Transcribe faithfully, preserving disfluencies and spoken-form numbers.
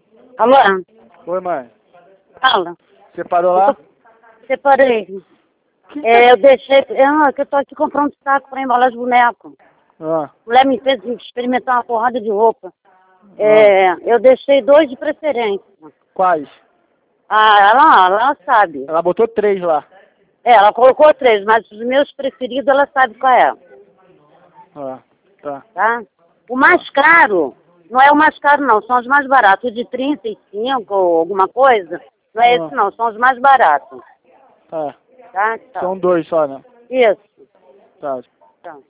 Alô? Oi, mãe. Fala. Você parou lá? Separei. É, eu deixei... É, que eu tô aqui comprando saco pra embalar os bonecos. Ah, A mulher me fez experimentar uma porrada de roupa. É, eu deixei dois de preferência. quais? Ah, ela, ela sabe. Ela botou três lá. É, ela colocou três, mas os meus preferidos ela sabe qual é. Ah, tá. Tá? O mais caro, não é o mais caro não, são os mais baratos. O de trinta e cinco ou alguma coisa, não é Ah. esse não, são os mais baratos. Tá. Tá? Tá. São dois só, né? Isso. Tá. Tá.